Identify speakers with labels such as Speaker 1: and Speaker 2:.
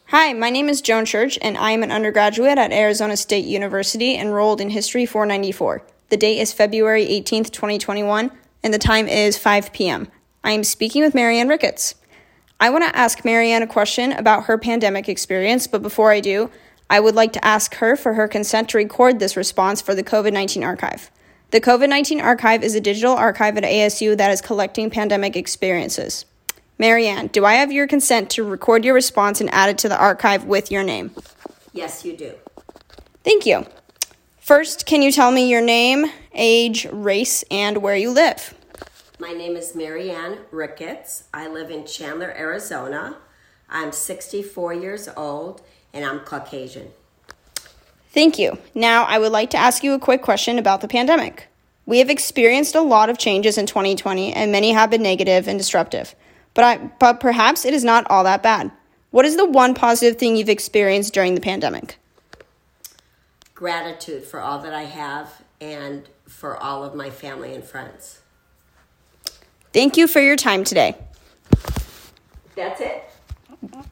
Speaker 1: Hi, my name is Joan Church, and I am an undergraduate at Arizona State University enrolled in History 494. The date is February 18th, 2021, and the time is 5 p.m. I am speaking with Marianne Ricketts. I want to ask Marianne a question about her pandemic experience, but before I do, I would like to ask her for her consent to record this response for the COVID-19 Archive. The COVID-19 Archive is a digital archive at ASU that is collecting pandemic experiences. Marianne, do I have your consent to record your response and add it to the archive with your name?
Speaker 2: Yes, you do.
Speaker 1: Thank you. First, can you tell me your name, age, race, and where you live?
Speaker 2: My name is Marianne Ricketts. I live in Chandler, Arizona. I'm 64 years old, and I'm Caucasian.
Speaker 1: Thank you. Now, I would like to ask you a quick question about the pandemic. We have experienced a lot of changes in 2020, and many have been negative and disruptive. But perhaps it is not all that bad. What is the one positive thing you've experienced during the pandemic?
Speaker 2: Gratitude for all that I have and for all of my family and friends.
Speaker 1: Thank you for your time today.
Speaker 2: That's it.